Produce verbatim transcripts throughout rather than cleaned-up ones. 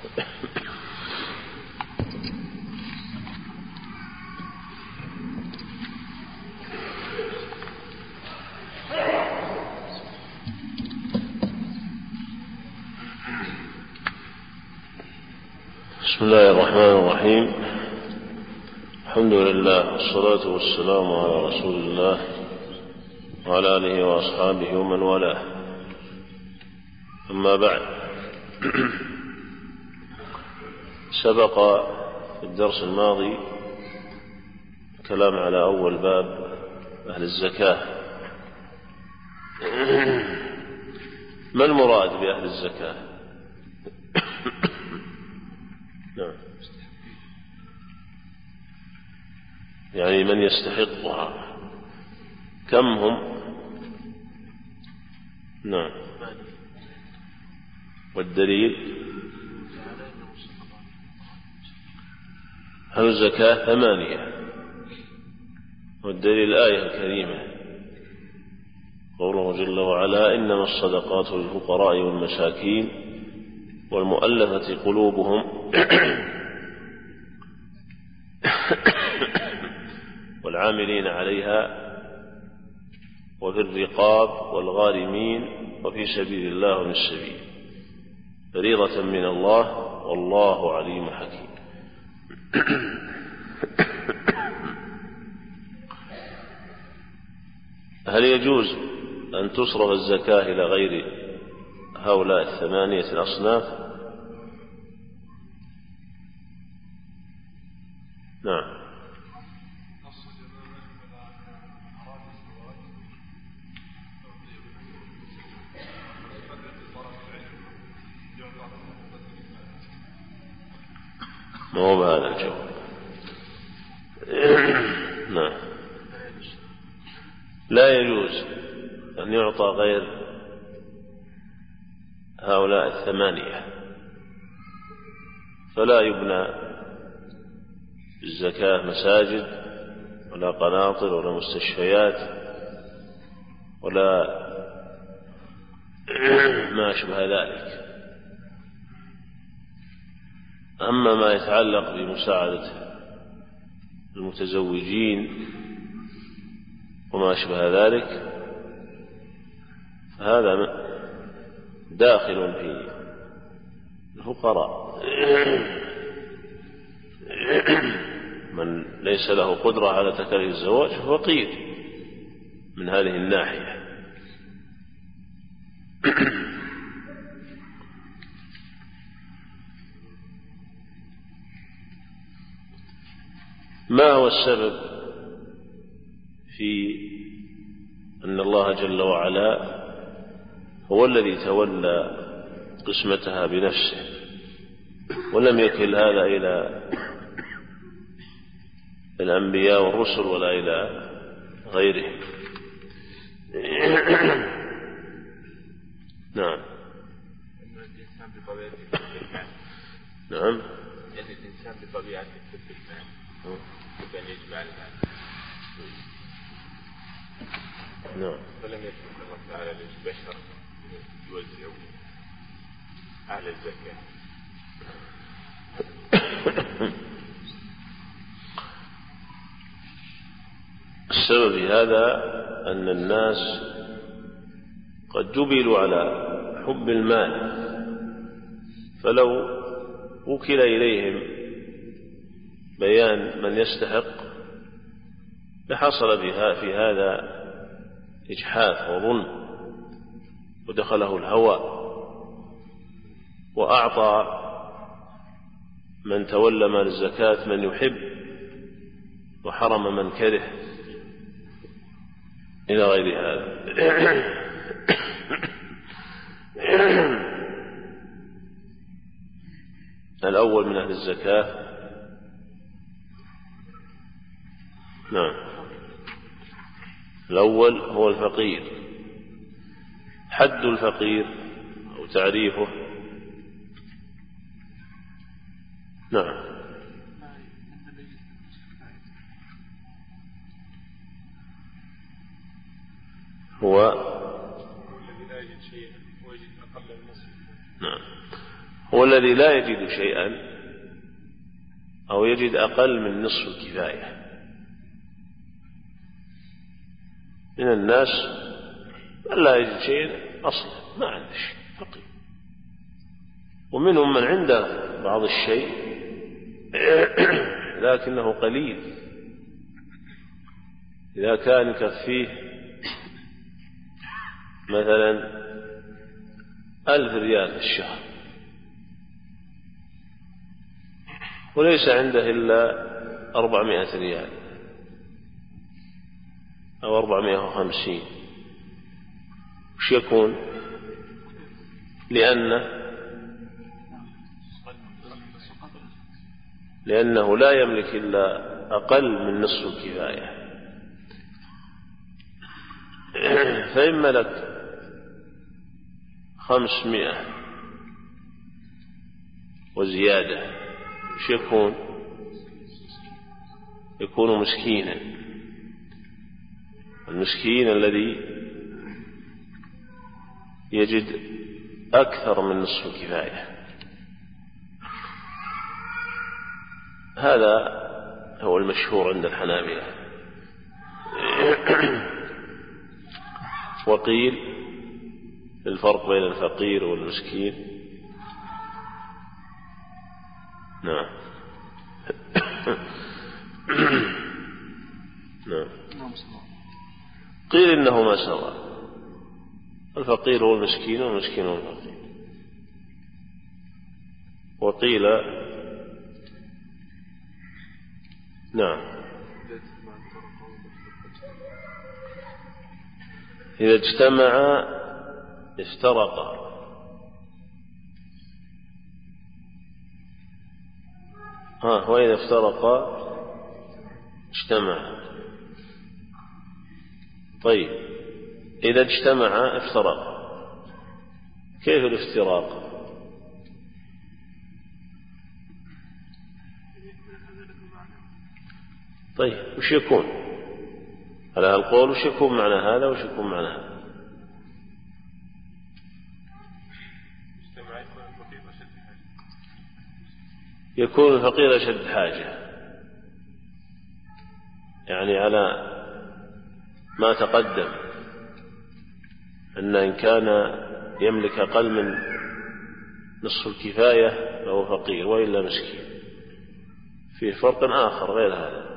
بسم الله الرحمن الرحيم. الحمد لله والصلاة والسلام على رسول الله وعلى آله وأصحابه ومن والاه، أما بعد. سبق في الدرس الماضي كلام على أول باب أهل الزكاة. ما المراد بأهل الزكاة؟ نعم. يعني من يستحقها، كم هم؟ نعم. والدليل هل الزكاة ثمانية، والدليل الآية الكريمة قوله جل وعلا: إنما الصدقات للفقراء والمساكين والمؤلفة قلوبهم والعاملين عليها وفي الرقاب والغارمين وفي سبيل الله وابن السبيل فريضة من الله والله عليم حكيم. هل يجوز أن تصرف الزكاة إلى غير هؤلاء الثمانية الأصناف؟ نعم. ما هو بهذا الجواب. نعم. لا يجوز أن يعطى غير هؤلاء الثمانية، فلا يبنى الزكاة مساجد ولا قناطر ولا مستشفيات ولا ما أشبه ذلك. أما ما يتعلق بمساعدة المتزوجين وما أشبه ذلك فهذا داخل في الفقراء. من ليس له قدرة على تكاليف الزواج فقير من هذه الناحية. ما هو السبب في أن الله جل وعلا هو الذي تولى قسمتها بنفسه ولم يكل هذا إلى الأنبياء والرسل ولا إلى غيرهم؟ نعم. نعم. يعني الإنسان بطبيعته يحب المال، يحب أن يجمع المال. نعم. فلم يكن الله تعالى للبشر يوزعوا أهل الزكاة. السبب في هذا أن الناس قد جبلوا على حب المال، فلو وكل إليهم بيان من يستحق لحصل بها في هذا إجحاف وظلم، ودخله الهوى وأعطى من تولى مال الزكاة من يحب وحرم من كره إلى غير هذا. الأول من أهل الزكاة نعم الأول هو الفقير. حد الفقير أو تعريفه؟ نعم هو نعم هو الذي لا يجد شيئا أو يجد أقل من نصف الكفاية. من الناس من لا يجد شيئا أصلا، ما عنده شيء، فقير. ومنهم من عنده بعض الشيء لكنه قليل، إذا كان يكفيه مثلا ألف ريال في الشهر وليس عنده إلا أربعمائة ريال أو أربعمائة وخمسين، وش يكون؟ لأنه لأنه لا يملك إلا أقل من نصف الكفاية. فإن ملك خمسمائة وزيادة وش يكون؟ يكون مسكينا. المسكين الذي يجد أكثر من نصف الكفاية. هذا هو المشهور عند الحنابلة. وقيل الفرق بين الفقير والمسكين. نعم. نعم. قيل إنهما سواء، الفقير هو المسكين والمسكين هو الفقير. وقيل نعم إذا اجتمع افترقا. ها وإذا افترقا اجتمع. طيب إذا اجتمع افترقا، كيف الافتراق؟ طيب وش يكون على هالقول؟ وش يكون معنى هذا وش يكون معنى هذا؟ يكون الفقير أشد حاجة، يعني على ما تقدم أن إن كان يملك أقل من نصف الكفاية فهو فقير وإلا مسكين. فيه فرق آخر غير هذا.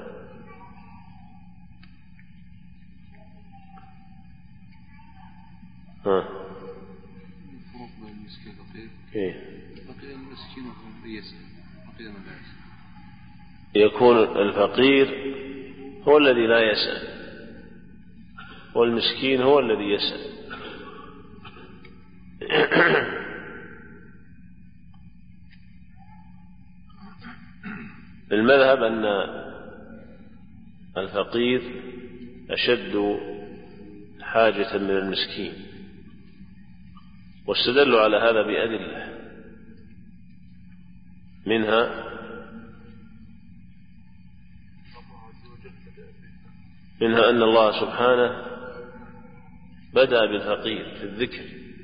ها الفرق بين المسكين والفقير. إيه؟ الفقير المسكين هو يسأل، الفقير لا يسأل. يكون الفقير هو الذي لا يسأل والمسكين هو الذي يسأل. المذهب أن الفقير أشد حاجة من المسكين، واستدلوا على هذا بأدلة، منها منها أن الله سبحانه بدأ بالفقير في الذكر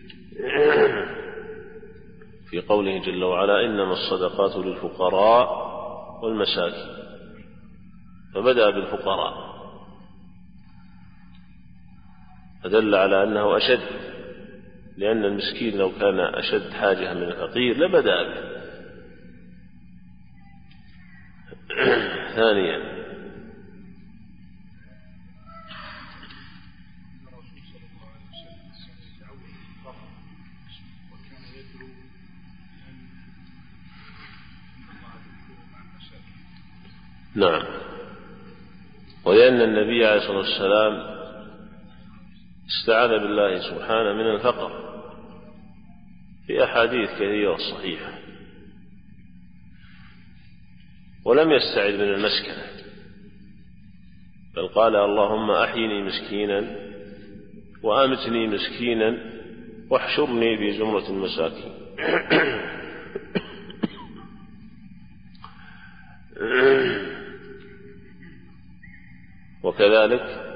في قوله جل وعلا إنما الصدقات للفقراء والمساكين، فبدأ بالفقراء فدل على أنه أشد، لأن المسكين لو كان أشد حاجة من الفقير لبدأ به. ثانيا نعم، ولأن النبي عليه الصلاة والسلام استعاذ بالله سبحانه من الفقر في أحاديث كثيرة صحيحة، ولم يستعذ من المسكنة، بل قال اللهم أحيني مسكينا وأمتني مسكينا واحشرني في زمرة المساكين. وكذلك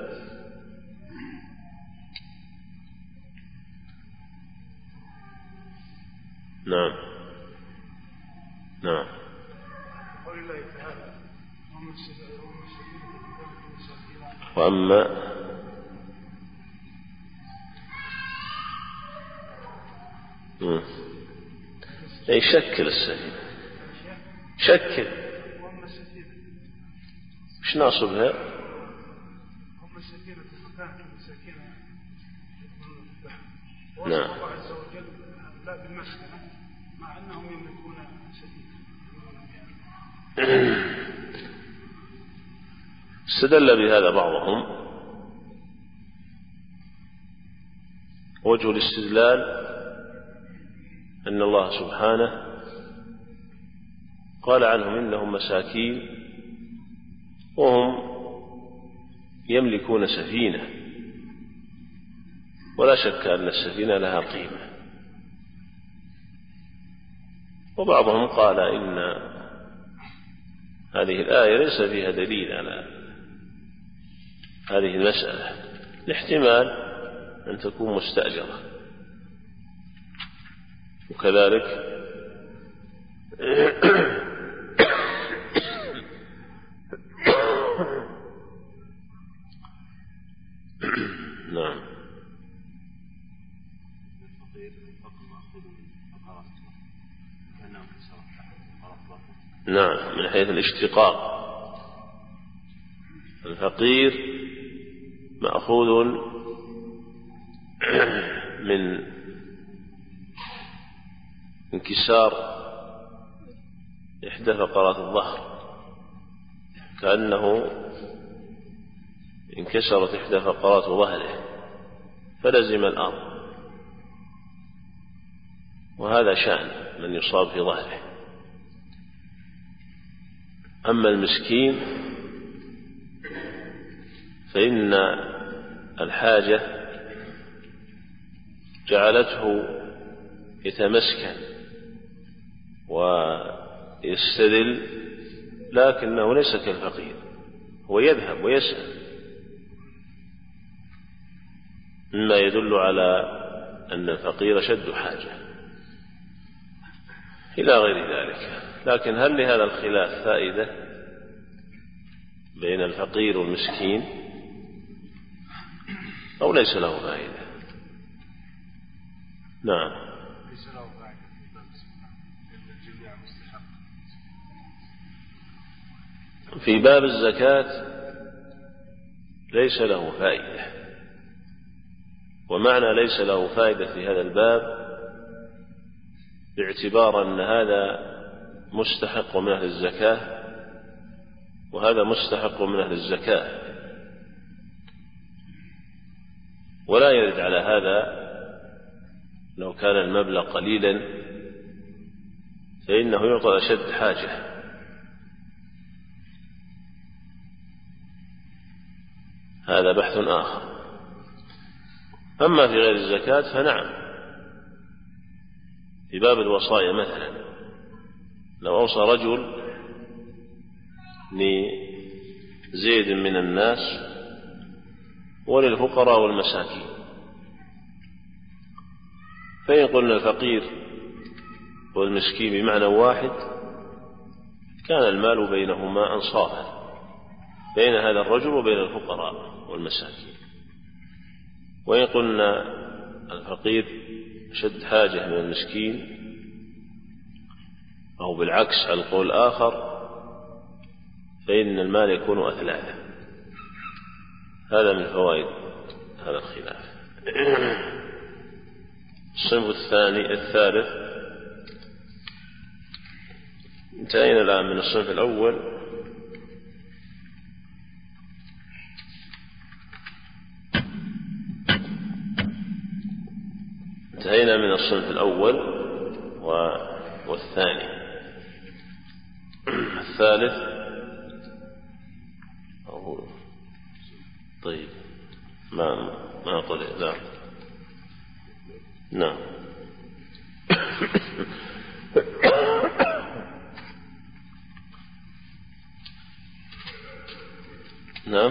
نعم نعم. وأما أي شكل السفينة، شكل مش ناصبها. نعم. لا بالمسكنة مع أنهم يملكون سفينة. استدل بهذا بعضهم. وجه الاستدلال أن الله سبحانه قال عنهم إنهم مساكين وهم يملكون سفينة، ولا شك أن السفينة لها قيمة. وبعضهم قال إن هذه الآية ليس فيها دليل على هذه المسألة، لاحتمال أن تكون مستأجرة. وكذلك نعم. نعم، من حيث الاشتقاق الفقير مأخوذ من انكسار إحدى فقرات الظهر، كأنه انكسرت إحدى فقرات ظهره فلزم الأرض، وهذا شأن من يصاب في ظهره. أما المسكين فإن الحاجة جعلته يتمسكن ويستدل، لكنه ليس كالفقير، هو يذهب ويسأل، مما يدل على أن الفقير شد حاجة إلى غير ذلك. لكن هل لهذا الخلاف فائدة بين الفقير والمسكين أو ليس له فائدة؟ نعم. ليس له فائدة لأن الجميع مستحق. في باب الزكاة ليس له فائدة، ومعنى ليس له فائدة في هذا الباب باعتبار أن هذا مستحق من أهل الزكاة وهذا مستحق من أهل الزكاة، ولا يرد على هذا لو كان المبلغ قليلا فإنه يعطى أشد حاجة. هذا بحث آخر. أما في غير الزكاة فنعم، في باب الوصايا مثلا لو أوصى رجل لزيد من الناس وللفقراء والمساكين، فإن قلنا الفقير والمسكين بمعنى واحد كان المال بينهما أنصافا، بين هذا الرجل وبين الفقراء والمساكين. وإن قلنا الفقير شد حاجة من المسكين أو بالعكس على القول الآخر فإن المال يكون أثلاثا. هذا من فوائد هذا الخلاف. الصنف الثاني الثالث، انتهينا الآن من الصنف الأول. انتهينا من الصنف الأول والثاني. الثالث أو طيب ما ما طلع لا نعم. نعم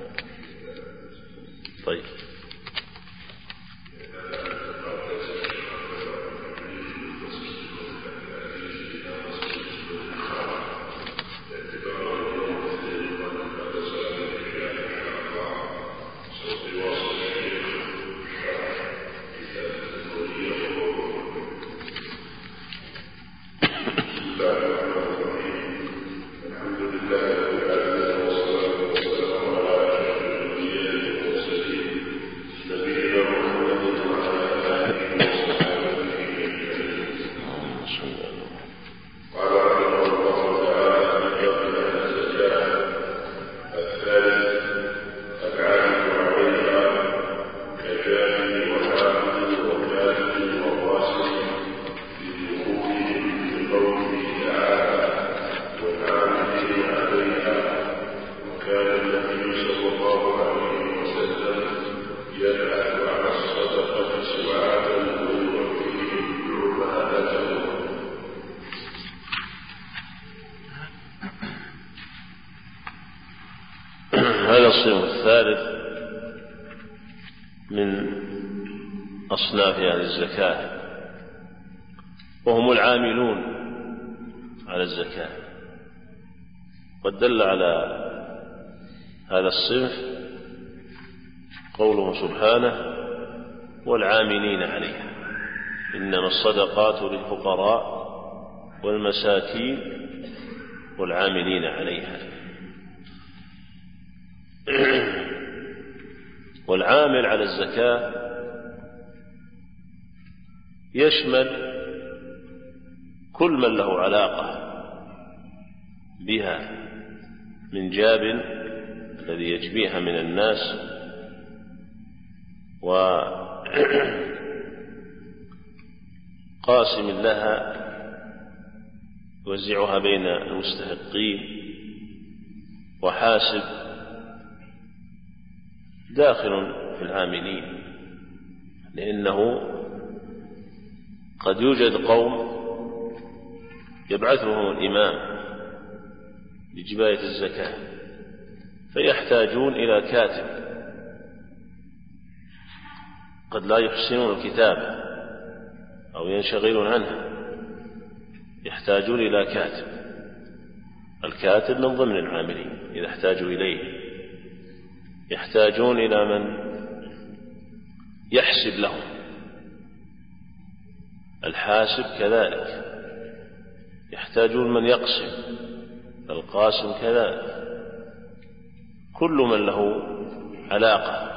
طيب. قال رحمه الله تعالى يقبل الزكاة الثالث العامل عليها كجاهل وحافظ وكاتب وواسع لدخولهم بقوله تعالى والعاملين عليها. وكان النبي صلى الله عليه وسلم يبعث على الصدقة سبعة ويوفيهم جرمانته. هذا الصنف الثالث من أصناف أهل الزكاة، وهم العاملون على الزكاة. قد دل على هذا الصنف قوله سبحانه والعاملين عليها، إنما الصدقات للفقراء والمساكين والعاملين عليها. والعامل على الزكاة يشمل كل من له علاقة بها من جاب الذي يجبيها من الناس وقاسم لها يوزعها بين المستحقين وحاسب داخل في العاملين، لأنه قد يوجد قوم يبعثهم الإمام لجباية الزكاة فيحتاجون إلى كاتب، قد لا يحسنون الكتابة أو ينشغلون عنها، يحتاجون إلى كاتب. الكاتب من ضمن العاملين إذا احتاجوا إليه. يحتاجون إلى من يحسب لهم، الحاسب كذلك. يحتاجون من يقسم، القاسم كذلك. كل من له علاقة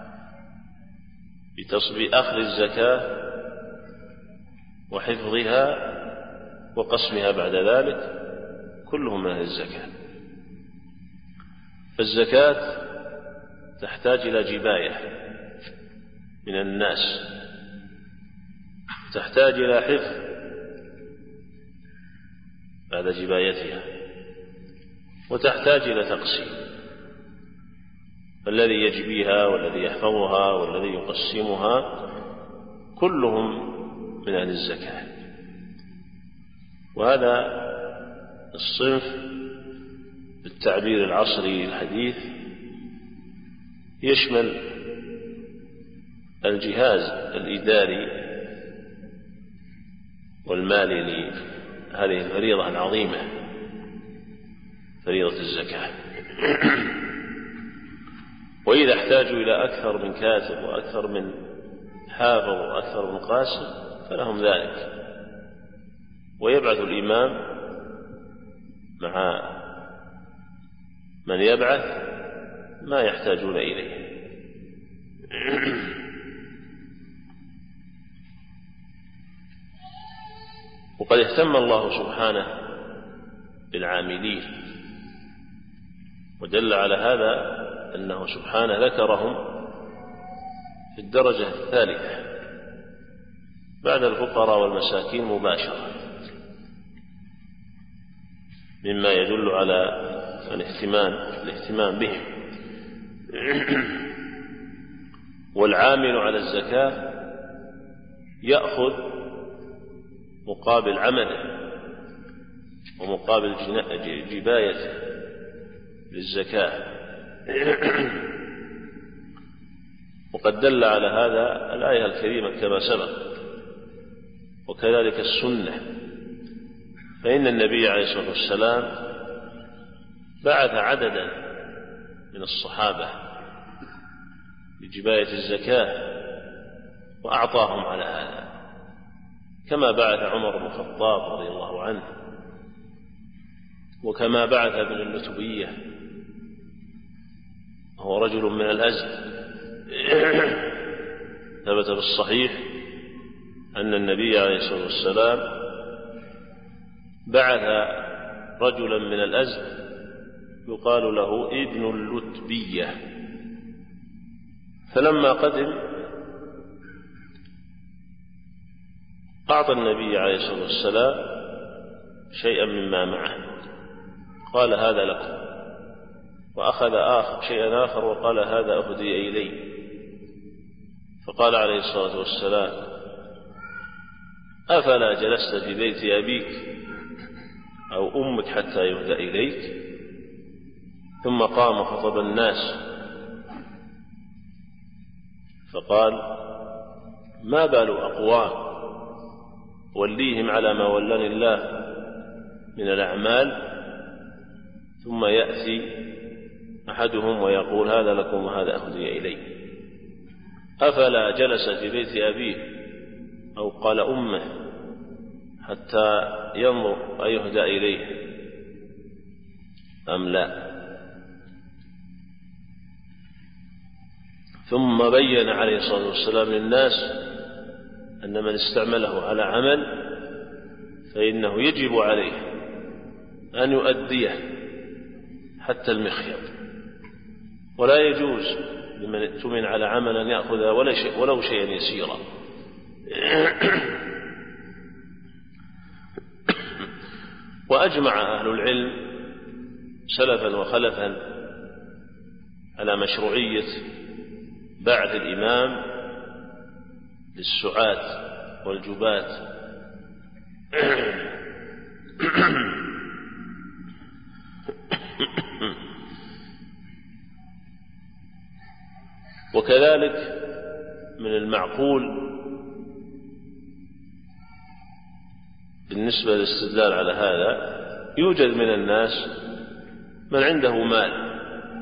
بأخذ الزكاة وحفظها وقسمها بعد ذلك كلهم من أهل الزكاة. فالزكاة تحتاج إلى جباية من الناس، تحتاج إلى حفظ بعد جبايتها، وتحتاج إلى تقسيم. فالذي يجبيها والذي يحفظها والذي يقسمها كلهم من أهل الزكاة. وهذا الصنف بالتعبير العصري الحديث يشمل الجهاز الإداري والمالي لهذه الفريضة العظيمة، فريضة الزكاة. وإذا احتاجوا إلى أكثر من كاتب وأكثر من حافظ وأكثر من قاسم فلهم ذلك، ويبعث الإمام مع من يبعث ما يحتاجون إليه. وقد اهتم الله سبحانه بالعاملين، ودل على هذا أنه سبحانه ذكرهم في الدرجة الثالثة بعد الفقراء والمساكين مباشرة، مما يدل على الاهتمام الاهتمام بهم. والعامل على الزكاة يأخذ مقابل عمله ومقابل جبايته للزكاة. وقد دل على هذا الآية الكريمة كما سبق، وكذلك السنة. فإن النبي عليه الصلاة والسلام بعث عددا من الصحابة لجباية الزكاة وأعطاهم على هذا، كما بعث عمر بن الخطاب رضي الله عنه، وكما بعث ابن اللتبية وهو رجل من الأزد. ثبت بالصحيح أن النبي عليه الصلاة والسلام بعث رجلا من الأزد يقال له ابن اللتبية، فلما قدم أعطى النبي عليه الصلاة والسلام شيئا مما معه، قال هذا لكم، وأخذ آخر شيئا آخر وقال هذا أهدي إلي. فقال عليه الصلاة والسلام أفلا جلست في بيت أبيك أو أمك حتى يهدى إليك؟ ثم قام خطب الناس فقال ما بال أقوام وليهم على ما ولاني الله من الأعمال ثم يأتي أحدهم ويقول هذا لكم وهذا أهدي إلي. أفلا جلس في بيت أبيه أو قال أمه حتى ينظر أيهدى إليه أم لا؟ ثم بين عليه الصلاة والسلام للناس أن من استعمله على عمل فإنه يجب عليه أن يؤديه حتى المخيط، ولا يجوز لمن ائتمن على عمل أن يأخذ ولا شيء ولو شيئا يسيرا. وأجمع أهل العلم سلفا وخلفا على مشروعية بعث الإمام للسعاة والجباة وكذلك من المعقول بالنسبة للاستدلال على هذا يوجد من الناس من عنده مال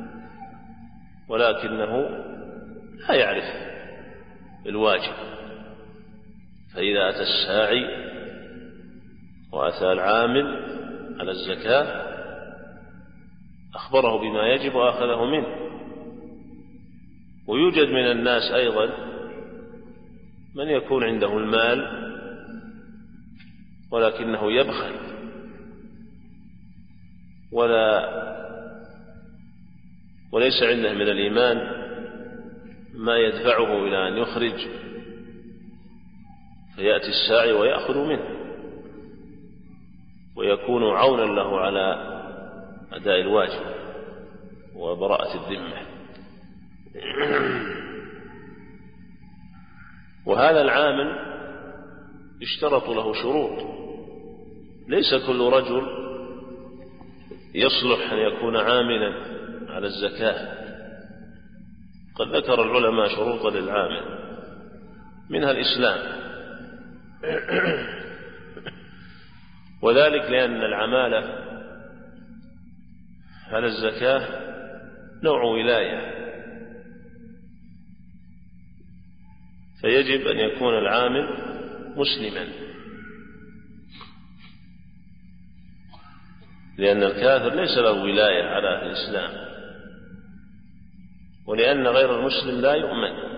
ولكنه لا يعرف الواجب، فإذا أتى الساعي وأتى العامل على الزكاة أخبره بما يجب وأخذه منه. ويوجد من الناس أيضا من يكون عنده المال ولكنه يبخل ولا وليس عنده من الإيمان ما يدفعه إلى أن يخرج، فيأتي الساعي ويأخذ منه ويكون عونا له على أداء الواجب وبراءة الذمة. وهذا العامل اشترط له شروط، ليس كل رجل يصلح أن يكون عاملا على الزكاة. قد ذكر العلماء شروطا للعامل منها الإسلام، وذلك لأن العمالة على الزكاة نوع ولاية، فيجب أن يكون العامل مسلما، لأن الكافر ليس له ولاية على أهل الإسلام، ولأن غير المسلم لا يؤمن.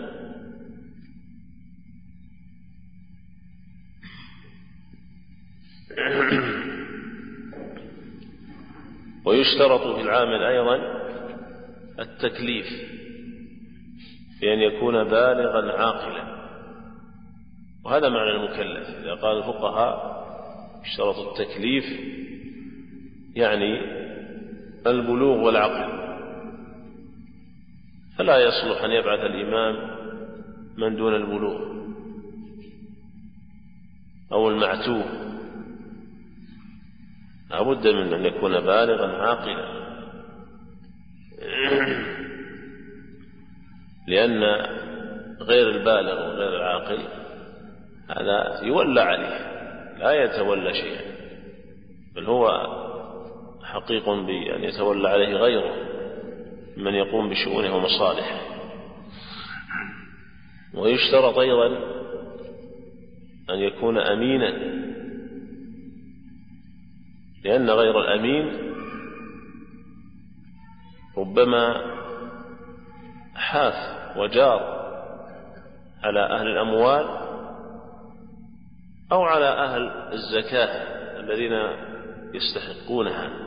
ويشترط في العامل أيضا التكليف بأن يكون بالغا عاقلا، وهذا معنى المكلف. إذا قال الفقهاء اشترط التكليف يعني البلوغ والعقل، فلا يصلح أن يبعث الإمام من دون البلوغ أو المعتوه، لا بد من أن يكون بالغا عاقلا، لأن غير البالغ وغير العاقل هذا يولى عليه، لا يتولى شيئا، بل هو حقيق بأن يتولى عليه غيره من يقوم بشؤونه ومصالحه. ويشترط أيضا أن يكون أمينا، لأن غير الأمين ربما حاف وجار على أهل الأموال أو على أهل الزكاة الذين يستحقونها.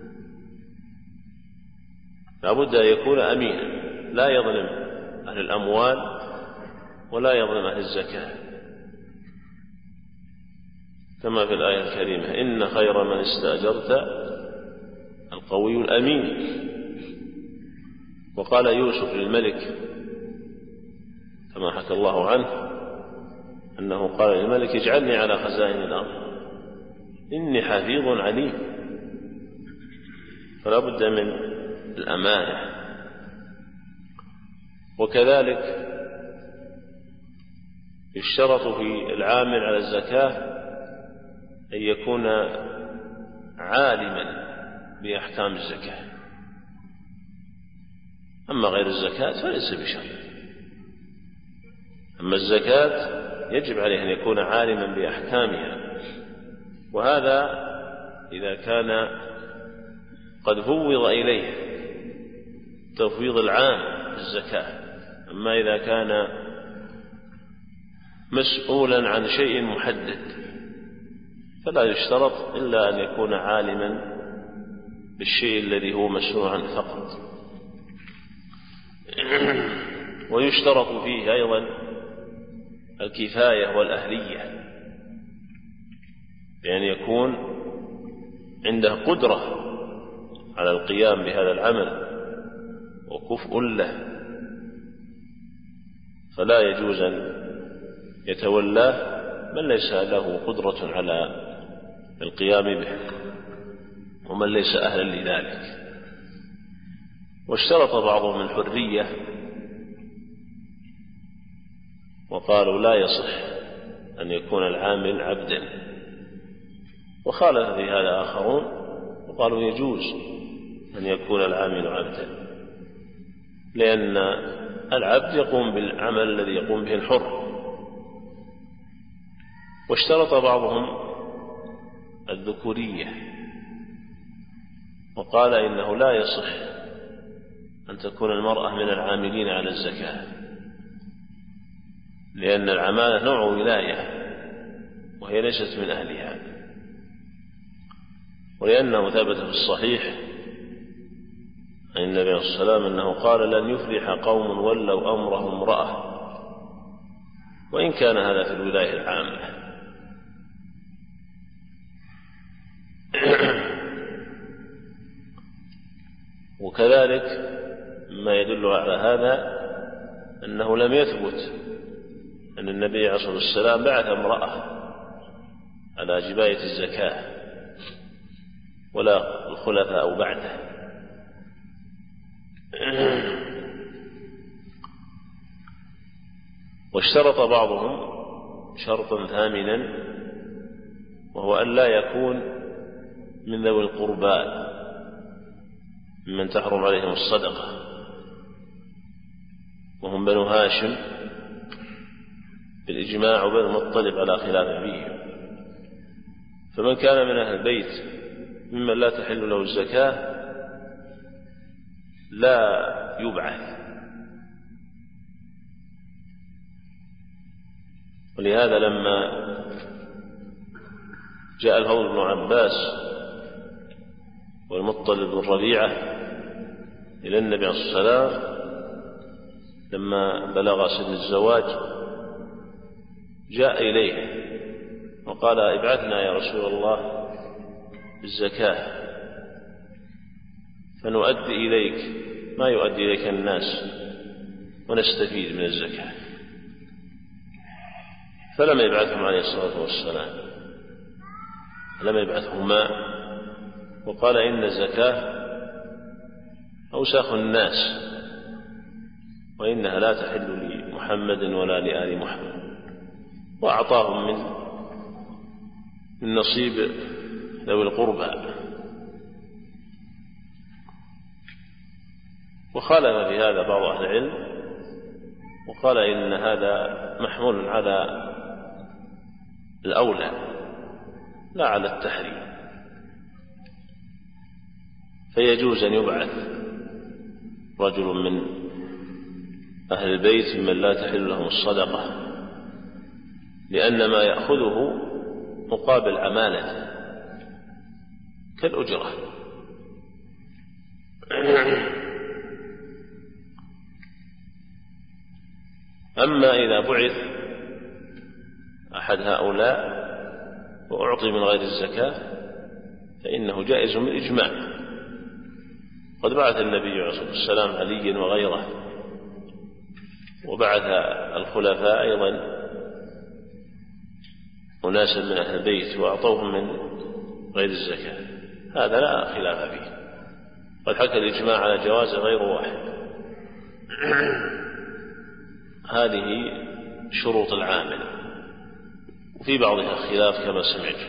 لا بد أن يكون أمينا، لا يظلم أهل الأموال ولا يظلم أهل الزكاة، كما في الآية الكريمة: إن خير من استأجرت القوي الأمين. وقال يوسف للملك كما حكى الله عنه أنه قال للملك: اجعلني على خزائن الأرض إني حفيظ عليم. فلا بد من الأمانة. وكذلك يشترط في العامل على الزكاة أن يكون عالما بأحكام الزكاة، أما غير الزكاة فليس بشرط. أما الزكاة يجب عليه أن يكون عالما بأحكامها، وهذا إذا كان قد فوض إليه تفويض العام في الزكاة. أما إذا كان مسؤولا عن شيء محدد فلا يشترط إلا أن يكون عالما بالشيء الذي هو مسؤول عنه فقط. ويشترط فيه أيضا الكفاية والأهلية، بأن يكون عنده قدرة على القيام بهذا العمل وكفء له، فلا يجوز أن يتولاه من ليس له قدرة على القيام به ومن ليس أهلا لذلك. واشترط بعضهم الحرية وقالوا لا يصح أن يكون العامل عبدا، وخالف في هذا آخرون وقالوا يجوز أن يكون العامل عبدا، لأن العبد يقوم بالعمل الذي يقوم به الحر. واشترط بعضهم الذكورية وقال إنه لا يصح أن تكون المرأة من العاملين على الزكاة، لأن العمالة نوع ولاية وهي ليست من أهلها، ولأنه ثبت في الصحيح عن النبي عليه الصلاة والسلام أنه قال: لن يفلح قوم ولوا أمرهم امرأة، وإن كان هذا في الولاية العامة. وكذلك ما يدل على هذا أنه لم يثبت أن النبي عليه الصلاة والسلام بعث امرأة على جباية الزكاة ولا الخلفاء بعده. واشترط بعضهم شرطا ثامنا، وهو أن لا يكون من ذوي القربى ممن تحرم عليهم الصدقة، وهم بنو هاشم بالإجماع وبنو المطلب على خلاف فيهم. فمن كان من أهل البيت ممن لا تحل له الزكاة لا يبعث. ولهذا لما جاء الفضل بن عباس والمطلب بن ربيعة إلى النبي عليه الصلاة والسلام لما بلغ سن الزواج، جاء إليه وقال: ابعثنا يا رسول الله بالزكاة فنؤدي إليك ما يؤدي إليك الناس ونستفيد من الزكاة. فلم يبعثهم عليه الصلاة والسلام، لم يبعثهما، وقال: إن الزكاة أوساخ الناس وإنها لا تحل لمحمد ولا لآل محمد، وأعطاهم من من نصيب ذوي القربى. وخالف في هذا بعض أهل العلم وقال إن هذا محمول على الأولى لا على التحريم، فيجوز أن يبعث رجل من أهل البيت ممن لا تحل لهم الصدقة، لأن ما يأخذه مقابل عمالته، كالأجرة. أما إذا بعث أحد هؤلاء وأعطي من غير الزكاة فإنه جائز بالإجماع. قد بعث النبي عليه الصلاة والسلام عليا وغيره، وبعث الخلفاء أيضا أناسا من أهل البيت وأعطوهم من غير الزكاة، هذا لا خلاف فيه. قد حكى الإجماع على جواز غير واحد. هذه شروط العامل، وفي بعضها خلاف كما سمعت.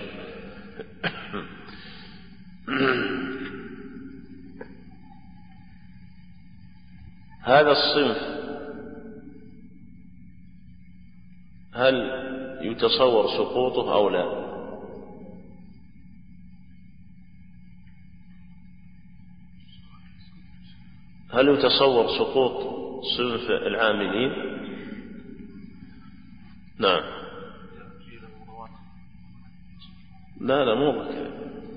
هذا الصنف هل يتصور سقوطه أو لا؟ هل يتصور سقوط صنف العاملين؟ نعم. لا لا مو بكذا.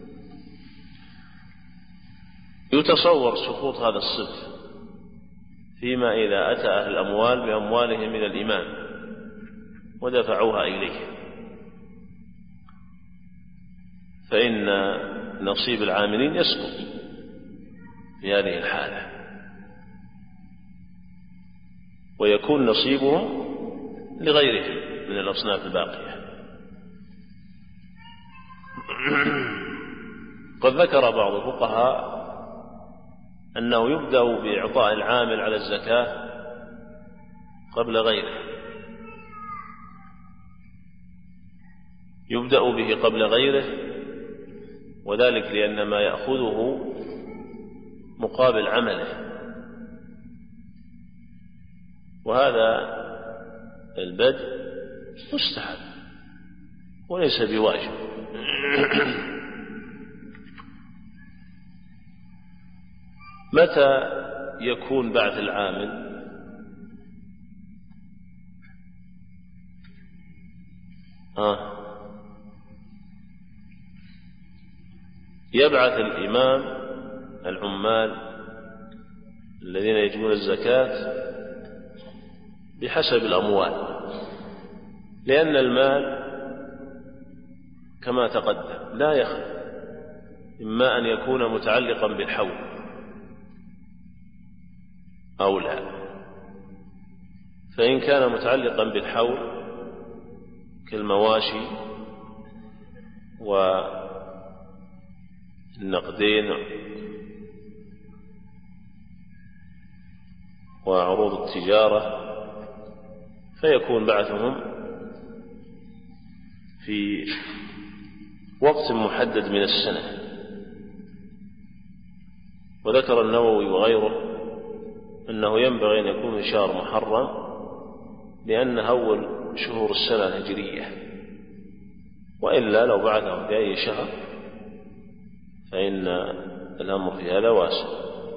يتصور سقوط هذا الصنف فيما إذا أتى أهل الأموال بأموالهم من الإمام ودفعوها إليه، فإن نصيب العاملين يسقط في هذه الحالة، ويكون نصيبهم لغيرهم من الأصناف الباقية. قد ذكر بعض الفقهاء أنه يبدأ بإعطاء العامل على الزكاة قبل غيره، يبدأ به قبل غيره، وذلك لأن ما يأخذه مقابل عمله، وهذا البدء مستحب وليس بواجب. متى يكون بعث العامل؟ آه. يبعث الإمام العمال الذين يجبون الزكاة بحسب الأموال، لأن المال كما تقدم لا يخلو، إما أن يكون متعلقا بالحول أو لا. فإن كان متعلقا بالحول كالمواشي والنقدين وعروض التجارة فيكون بعثهم في وقت محدد من السنة. وذكر النووي وغيره أنه ينبغي أن يكون في شهر محرم لأنه أول شهور السنة الهجرية، وإلا لو بعثهم في أي شهر فإن الأمر في هذا واسع.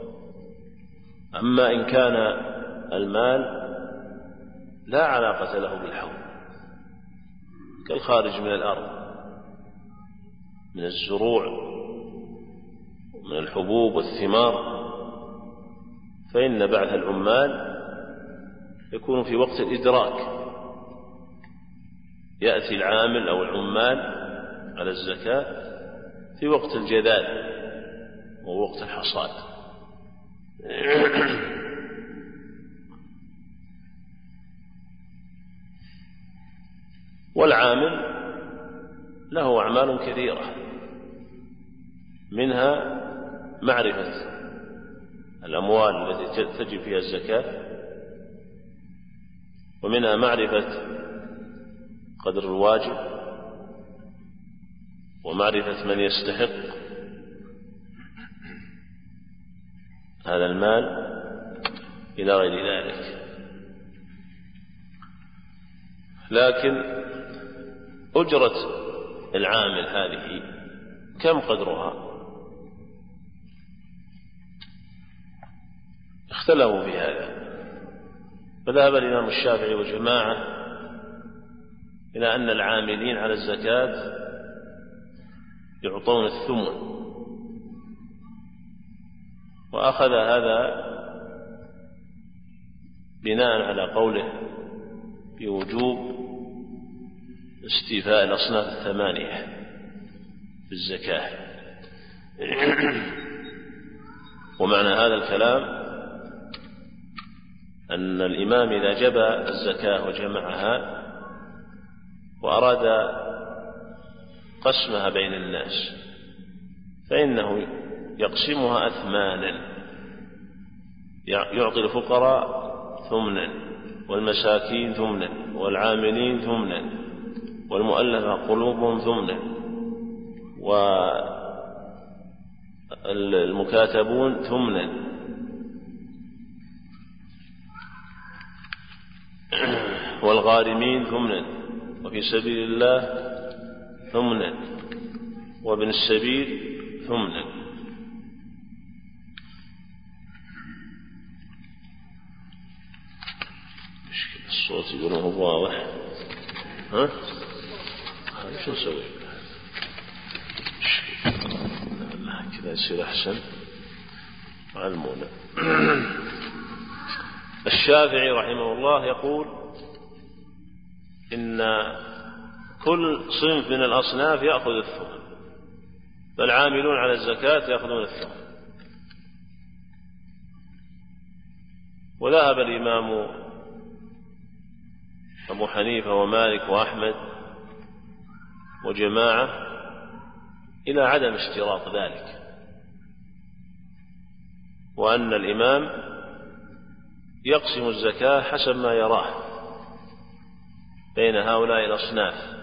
أما إن كان المال لا علاقة له بالحول كالخارج من الأرض من الزروع ومن الحبوب والثمار، فإن بعث العمال يكون في وقت الإدراك، يأتي العامل أو العمال على الزكاة في وقت الجذاذ ووقت الحصاد. والعامل له أعمال كثيرة، منها معرفة الأموال التي تجب فيها الزكاة، ومنها معرفة قدر الواجب، ومعرفة من يستحق هذا المال إلى غير ذلك. لكن أجرة العامل هذه كم قدرها؟ اختلفوا في هذا، فذهب الإمام الشافعي وجماعة إلى أن العاملين على الزكاة يعطون الثمن وأخذ هذا بناء على قوله بوجوب استيفاء الأصناف الثمانية بالزكاة. ومعنى هذا الكلام أن الإمام إذا جبى الزكاة وجمعها وأراد قسمها بين الناس فإنه يقسمها أثمانا، يعطي الفقراء ثمنا والمساكين ثمنا والعاملين ثمنا والمؤلفة قلوبهم ثمنا والمكاتبون ثمنا والغارمين ثمنا وفي سبيل الله ثمنا وابن السبيل ثمنا. الصوت يقول هو واضح. ها شو نسوي كذا يصير أحسن. علمونا. الشافعي رحمه الله يقول إن كل صنف من الأصناف يأخذ الثمن، فالعاملون على الزكاة يأخذون الثمن. وذهب الإمام أبو حنيفة ومالك وأحمد وجماعة إلى عدم اشتراط ذلك، وأن الإمام يقسم الزكاة حسب ما يراه بين هؤلاء الأصناف،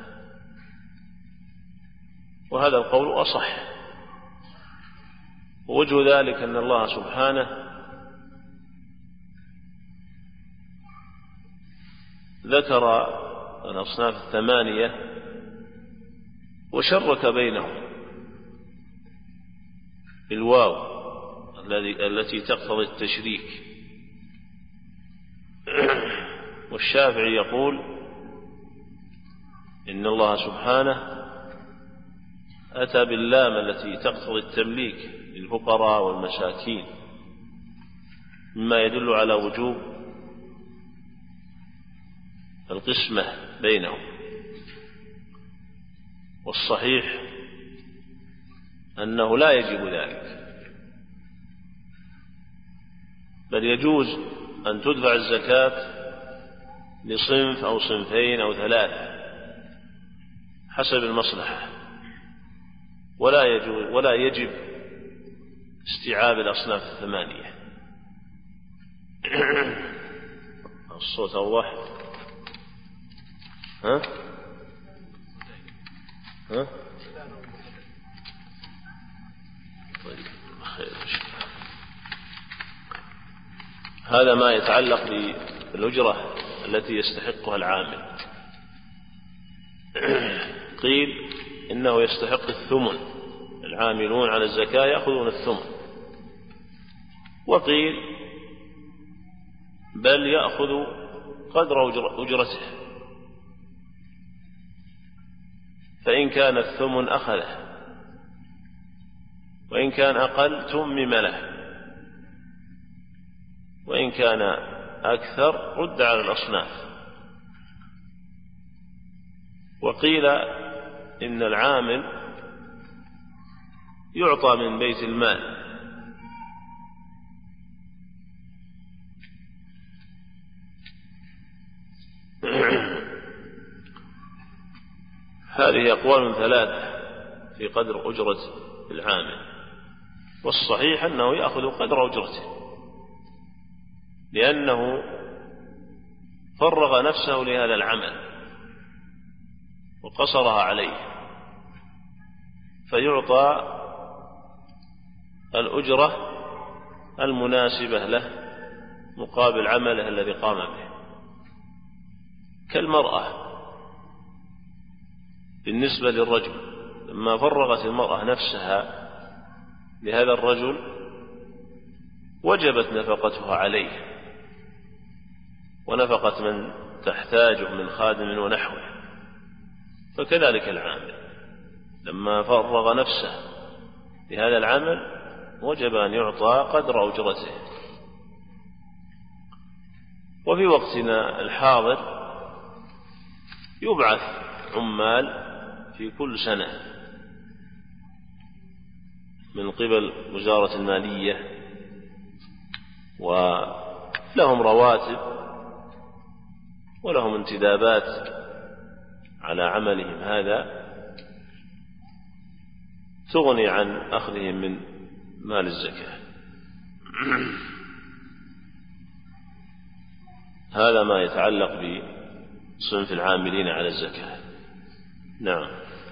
وهذا القول أصح. ووجه ذلك أن الله سبحانه ذكر الأصناف الثمانية وشرك بينهم بالواو التي تقتضي التشريك. والشافعي يقول إن الله سبحانه أتى باللام التي تقتضي التمليك للفقراء والمساكين، مما يدل على وجوب القسمة بينهم. والصحيح أنه لا يجب ذلك، بل يجوز أن تدفع الزكاة لصنف أو صنفين أو ثلاثة حسب المصلحة، ولا يجوز ولا يجب استيعاب الأصناف الثمانية. الصوت أوضح. ها ها طيب خير. هذا ما يتعلق بالأجرة التي يستحقها العامل. قيل إنه يستحق الثمن، العاملون على الزكاة يأخذون الثمن، وقيل بل يأخذ قدر أجرته، فإن كان الثمن أخذه، وإن كان أقل تمم له، وإن كان أكثر رد على الأصناف. وقيل إن العامل يعطى من بيت المال، هذه أقوال ثلاثة في قدر أجرة العامل، والصحيح أنه يأخذ قدر أجرته، لأنه فرغ نفسه لهذا العمل وقصرها عليه، فيعطى الأجرة المناسبة له مقابل عمله الذي قام به. كالمرأة بالنسبة للرجل، لما فرغت المرأة نفسها لهذا الرجل وجبت نفقتها عليه ونفقة من تحتاجه من خادم ونحوه. فكذلك العامل لما فرغ نفسه لهذا العمل وجب أن يعطى قدر أجرته. وفي وقتنا الحاضر يبعث عمال في كل سنة من قبل وزارة المالية، ولهم رواتب ولهم انتدابات على عملهم هذا تغني عن أخذهم من مال الزكاة. هذا ما يتعلق بصنف العاملين على الزكاة. نعم.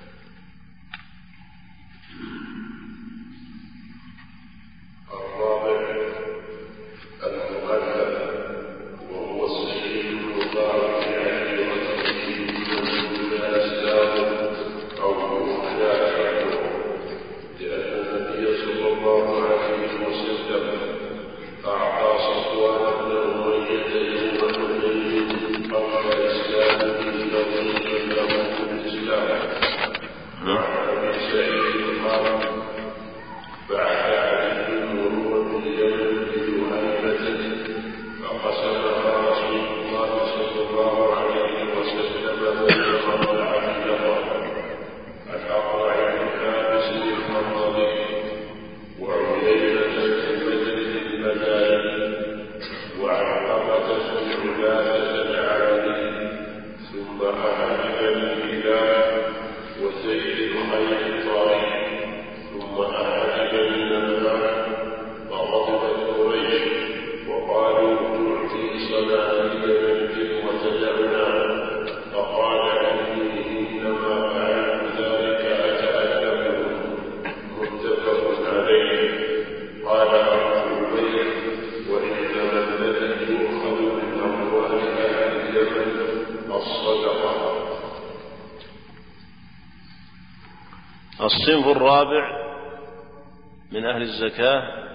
الصنف الرابع من أهل الزكاة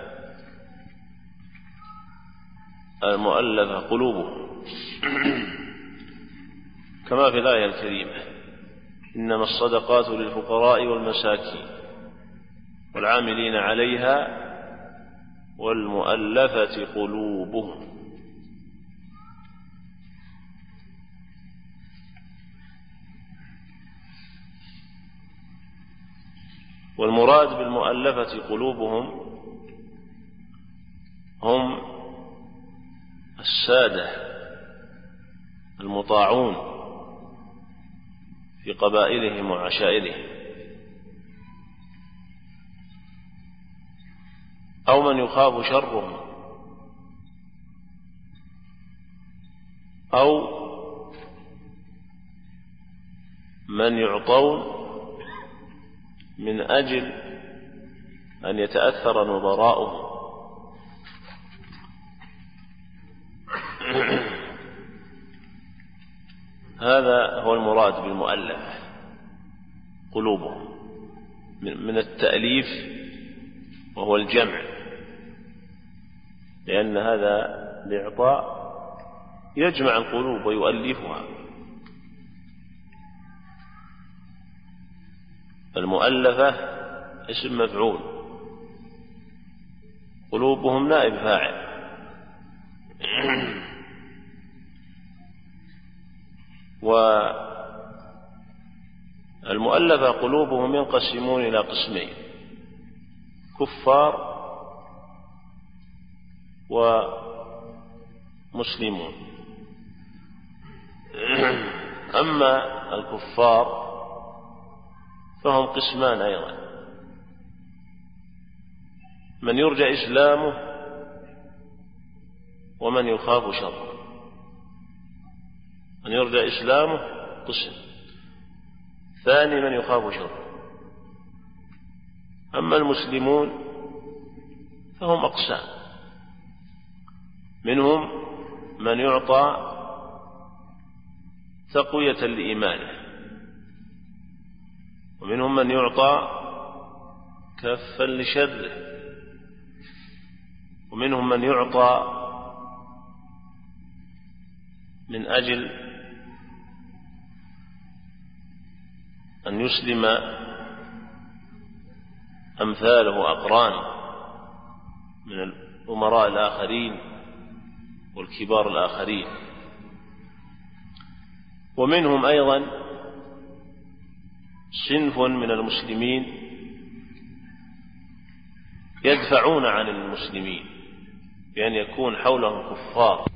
المؤلفة قلوبهم، كما في الآية الكريمة: إنما الصدقات للفقراء والمساكين والعاملين عليها والمؤلفة قلوبهم. والمراد بالمؤلفة قلوبهم هم السادة المطاعون في قبائلهم وعشائرهم، أو من يخاف شرهم، أو من يعطون من أجل أن يتأثر نظراؤهم. هذا هو المراد بالمؤلفة قلوبهم، من التأليف وهو الجمع، لأن هذا الإعطاء يجمع القلوب ويؤلفها. المؤلفة اسم مفعول، قلوبهم نائب فاعل. والمؤلفة قلوبهم ينقسمون إلى قسمين: كفار ومسلمون. أما الكفار فهم قسمان أيضا: من يرجى إسلامه ومن يخاف شره. من يرجى إسلامه قسم، ثاني من يخاف شره. أما المسلمون فهم أقسام: منهم من يعطى تقوية لإيمانه، ومنهم من يعطى كفا لشره، ومنهم من يعطى من أجل أن يسلم أمثاله أقرانه من الأمراء الآخرين والكبار الآخرين. ومنهم أيضا صنف من المسلمين يدفعون عن المسلمين بأن يكون حولهم كفار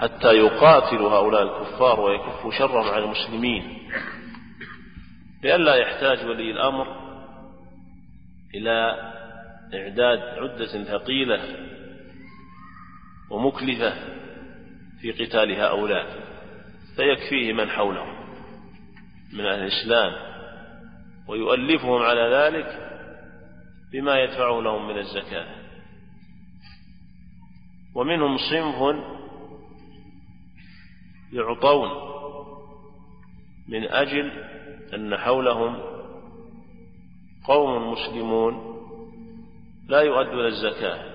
حتى يقاتلوا هؤلاء الكفار ويكفوا شرهم عن المسلمين، لئلا يحتاج ولي الأمر إلى إعداد عدة ثقيلة ومكلفة في قتال هؤلاء، فيكفيه من حوله من أهل الإسلام ويؤلفهم على ذلك بما يدفعه لهم من الزكاة. ومنهم صنف يعطون من أجل أن حولهم قوم مسلمون لا يؤدون الزكاة،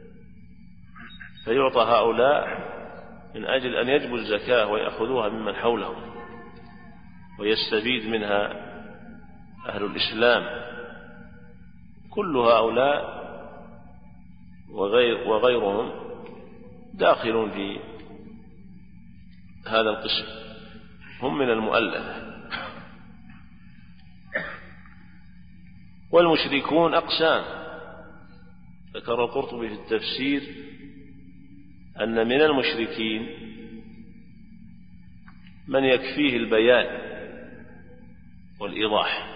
فيعطى هؤلاء من أجل أن يجبوا الزكاة ويأخذوها ممن حولهم ويستفيد منها أهل الإسلام. كل هؤلاء وغير وغيرهم داخلون في هذا القسم، هم من المؤلفة. والمشركون أقسام، ذكر القرطبي في التفسير أن من المشركين من يكفيه البيان والإيضاح،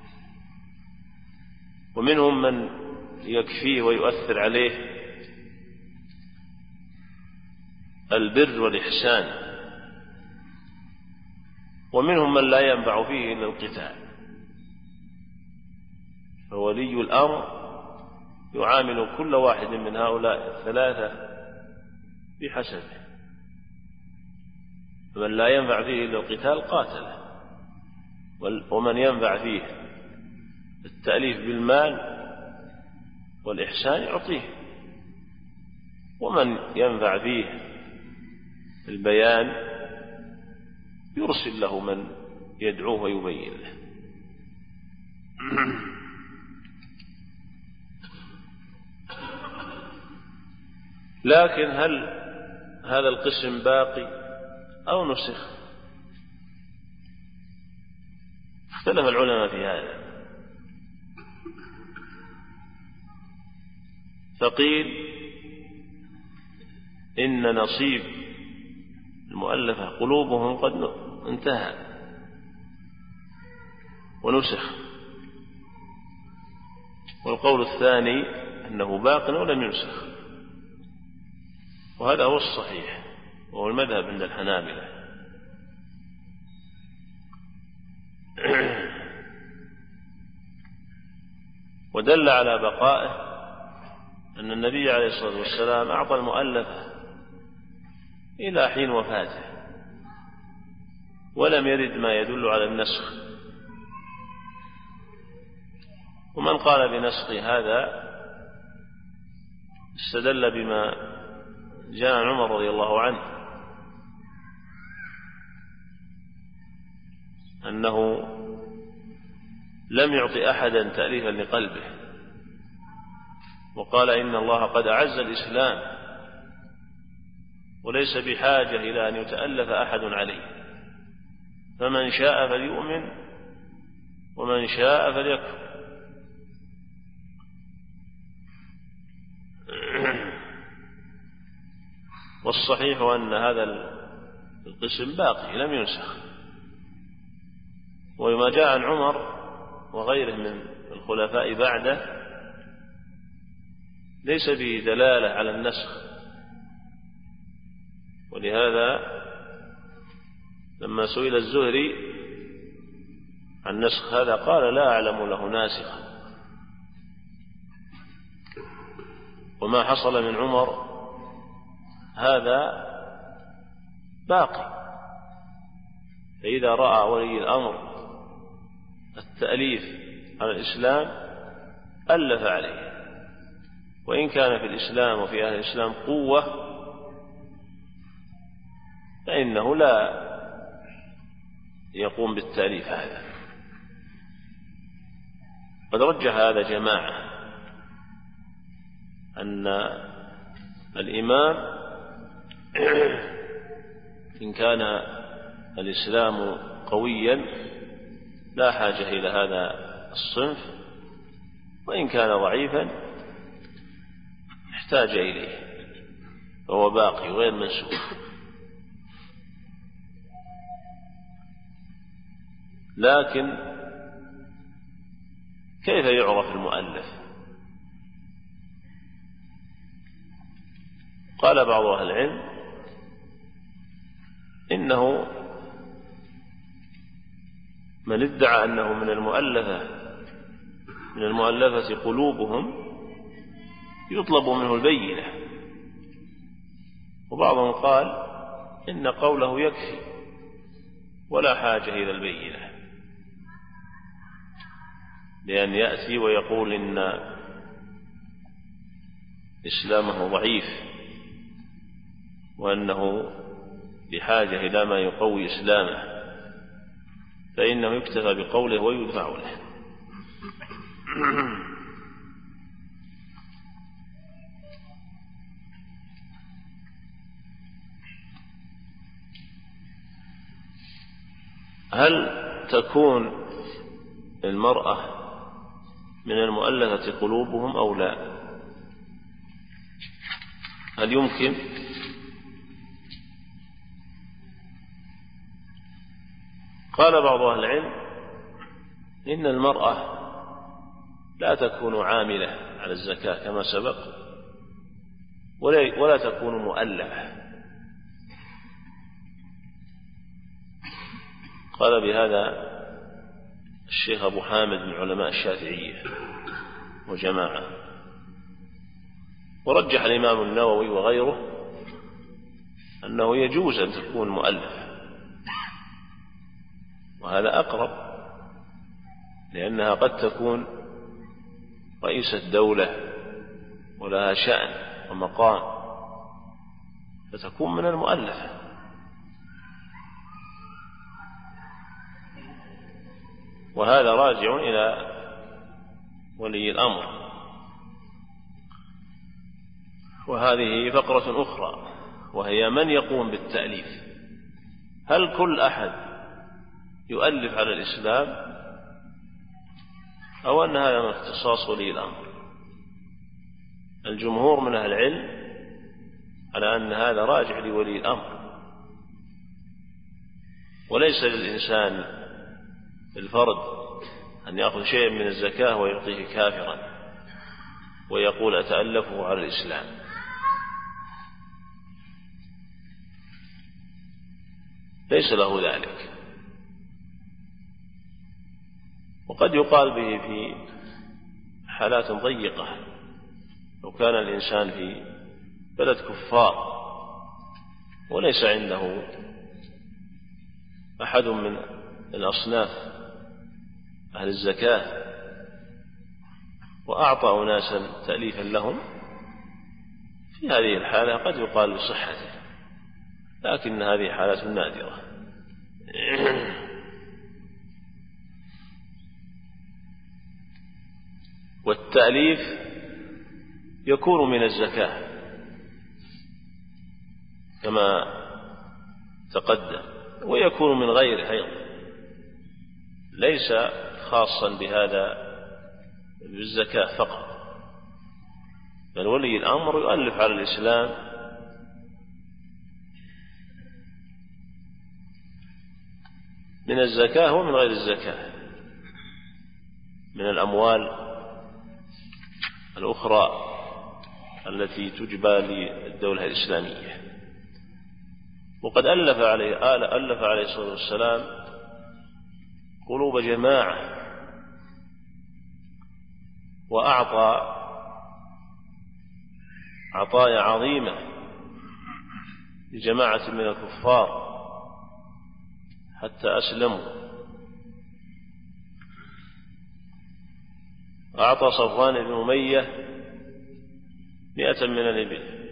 ومنهم من يكفيه ويؤثر عليه البر والإحسان، ومنهم من لا ينفع فيه إلا القتال. فولي الأمر يعامل كل واحد من هؤلاء الثلاثة بحسبه، فمن لا ينفع فيه إلا القتال قاتله، ومن ينفع فيه التأليف بالمال والإحسان يعطيه، ومن ينفع فيه البيان يرسل له من يدعوه ويبين له. لكن هل هذا القسم باقي أو نسخ؟ اختلف العلماء في هذا، فقيل إن نصيب المؤلفة قلوبهم قد انتهى ونسخ، والقول الثاني أنه باق ولم ينسخ، وهذا هو الصحيح وهو المذهب عند الحنابلة. ودل على بقائه أن النبي عليه الصلاة والسلام أعطى المؤلفة إلى حين وفاته، ولم يرد ما يدل على النسخ. ومن قال بنسخ هذا استدل بما جاء عن عمر رضي الله عنه أنه لم يعطي أحدا تأليفا لقلبه، وقال إن الله قد أعز الإسلام وليس بحاجة إلى أن يتألف أحد عليه، فمن شاء فليؤمن ومن شاء فليكفر. والصحيح أن هذا القسم باقي لم ينسخ. وما جاء عن عمر وغيره من الخلفاء بعده ليس به دلالة على النسخ، ولهذا لما سئل الزهري عن نسخ هذا قال لا أعلم له ناسخا. وما حصل من عمر هذا باقي، فإذا رأى ولي الأمر التأليف على الإسلام ألف عليه، وإن كان في الإسلام وفي أهل الإسلام قوة فإنه لا يقوم بالتأليف هذا. قد رجح هذا جماعة أن الإمام إن كان الإسلام قويا لا حاجة إلى هذا الصنف، وإن كان ضعيفا احتاج إليه، فهو باقي غير منسوخ. لكن كيف يعرف المؤلف؟ قال بعض أهل العلم إنه من ادعى أنه من المؤلفة من المؤلفة قلوبهم يطلب منه البينة، وبعضهم قال إن قوله يكفي ولا حاجة إلى البينة، لأن يأتي ويقول إن إسلامه ضعيف وأنه بحاجة إلى ما يقوي إسلامه، فإنه يكتفى بقوله ويدفع له. هل تكون المرأة من المؤلفة قلوبهم أو لا؟ هل يمكن؟ قال بعض أهل العلم إن المرأة لا تكون عاملة على الزكاة كما سبق، ولا تكون مؤلفة. قال بهذا الشيخ أبو حامد من علماء الشافعية وجماعة، ورجح الإمام النووي وغيره أنه يجوز أن تكون مؤلفة، وهذا أقرب، لأنها قد تكون رئيسة دولة ولها شأن ومقام فتكون من المؤلفة. وهذا راجع إلى ولي الأمر. وهذه فقرة أخرى، وهي من يقوم بالتأليف. هل كل أحد يؤلف على الإسلام أو أن هذا من اختصاص ولي الأمر؟ الجمهور من أهل العلم على أن هذا راجع لولي الأمر، وليس للإنسان الفرد أن يأخذ شيئا من الزكاة ويعطيه كافرا ويقول أتألفه على الإسلام. ليس له ذلك. وقد يقال به في حالات ضيقة، لو كان الإنسان في بلد كفار وليس عنده أحد من الأصناف أهل الزكاة وأعطى أناسا تأليفا لهم، في هذه الحالة قد يقال بصحته، لكن هذه حالات نادرة. والتأليف يكون من الزكاة كما تقدم، ويكون من غيره أيضا، ليس خاصا بهذا بالزكاة فقط، بل ولي الأمر يؤلف على الإسلام من الزكاة ومن غير الزكاة، من الأموال الأخرى التي تجبى للدولة الإسلامية. وقد ألف عليه آل ألف عليه الصلاة والسلام قلوب جماعة، وأعطى عطايا عظيمة لجماعة من الكفار حتى أسلموا. أعطى صفوان بن أمية مئة من الإبل،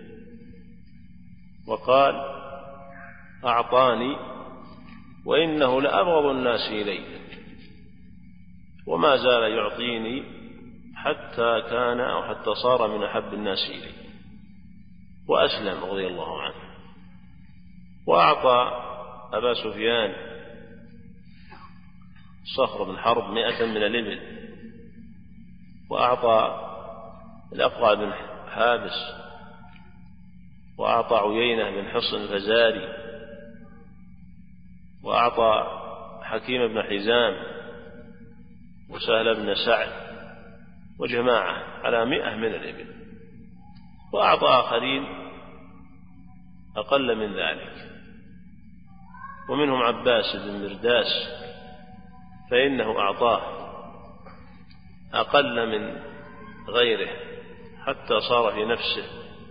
وقال أعطاني وإنه لأبغض الناس إلي، وما زال يعطيني حتى كان أو حتى صار من أحب الناس إلي، وأسلم رضي الله عنه. وأعطى أبا سفيان صخر بن حرب مئة من الإبل، وأعطى الأقرع بن حابس، وأعطى عيينة بن حصن الفزاري، وأعطى وحكيم بن حزام وسهل بن سعد وجماعة على مئة من الإبل، وأعطى آخرين أقل من ذلك، ومنهم عباس بن مرداس فإنه أعطاه أقل من غيره حتى صار في نفسه،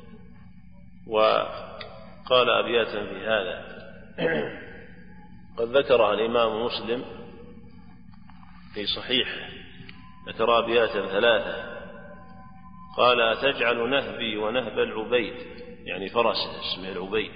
وقال أبياتا في هذا قد ذكرها الإمام مسلم في صحيحه، ذكر أبياتا ثلاثة، قال: أتجعل نهبي ونهب العبيد، يعني فرسه اسمه العبيد،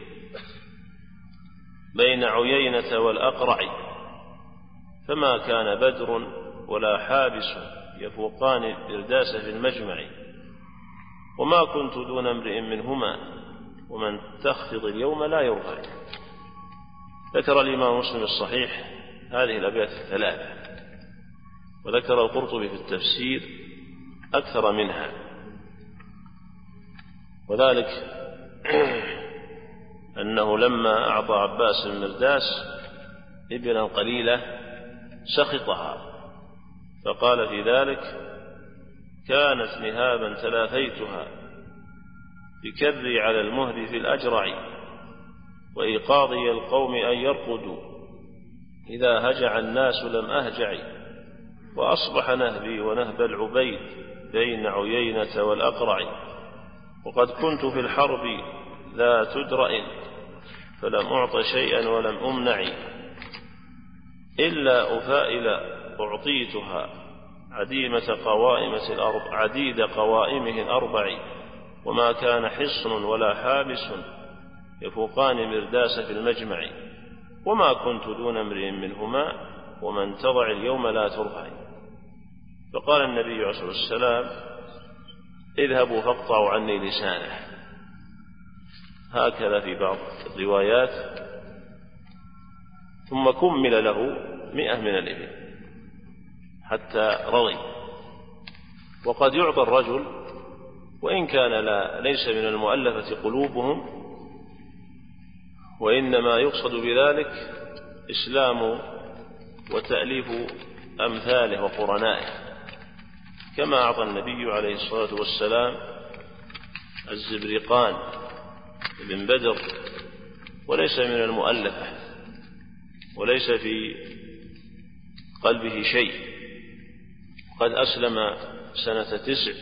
بين عيينة والأقرع، فما كان بدر ولا حابس يفوقان الإرداس في المجمع، وما كنت دون امرئ منهما، ومن تخفض اليوم لا يرفع. ذكر الإمام مسلم الصحيح هذه الأبيات الثلاثة، وذكر القرطبي في التفسير أكثر منها، وذلك أنه لما أعطى عباس المرداس إبلا قليلة سخطها، فقال في ذلك: كانت نهابا تلاثيتها بكري على المهد في الأجرع، وإيقاظي القوم أن يرقدوا، إذا هجع الناس لم أهجع، وأصبح نهبي ونهب العبيد بين عيينة والأقرع، وقد كنت في الحرب ذا تدرأ، فلم أعط شيئا ولم أمنع، إلا أفائل أعطيتها عديمة قوائمة الأربع عديد قوائمه الأربع، وما كان حصن ولا حابس يفوقان مرداس في المجمع، وما كنت دون امرئ منهما، ومن تضع اليوم لا ترفع. فقال النبي عليه الصلاة والسلام: اذهبوا فاقطعوا عني لسانه. هكذا في بعض الروايات، ثم كمل له مئة من الإبل حتى رضي. وقد يعطى الرجل وإن كان لا ليس من المؤلفة قلوبهم، وإنما يقصد بذلك إسلام وتأليف أمثاله وقرنائه، كما أعطى النبي عليه الصلاة والسلام الزبرقان بن بدر، وليس من المؤلفة، وليس في قلبه شيء، قد أسلم سنة تسع،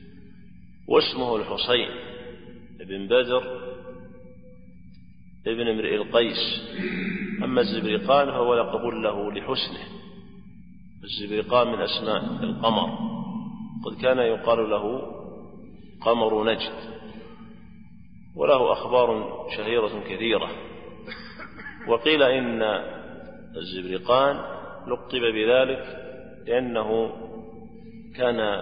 واسمه الحصين بن بدر ابن امرئ القيس. أما الزبرقان فهو لقب له لحسنه، الزبرقان من أسماء القمر، قد كان يقال له قمر نجد، وله أخبار شهيرة كثيرة. وقيل إن الزبرقان لقب بذلك لأنه كان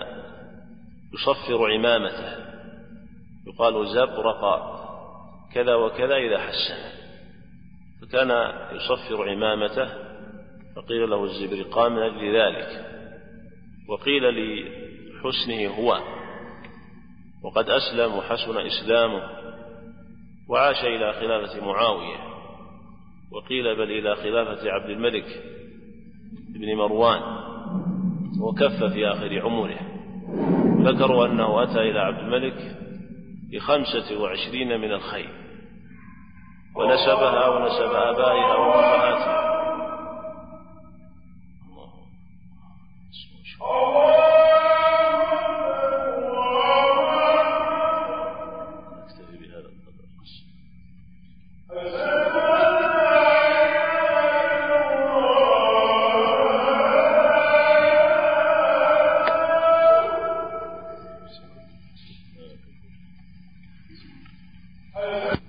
يصفر عمامته، يقال زبرق كذا وكذا إذا حسن، فكان يصفر عمامته، فقيل له الزبرقان من أجل ذلك. وقيل لحسنه هو، وقد أسلم وحسن إسلامه وعاش إلى خلافة معاوية، وقيل بل إلى خلافة عبد الملك بن مروان، وكف في آخر عمره. ذكروا أنه أتى إلى عبد الملك بخمسة وعشرين من الخيل، ونسبها ونسب آبائها وأمهاتها. Thank you.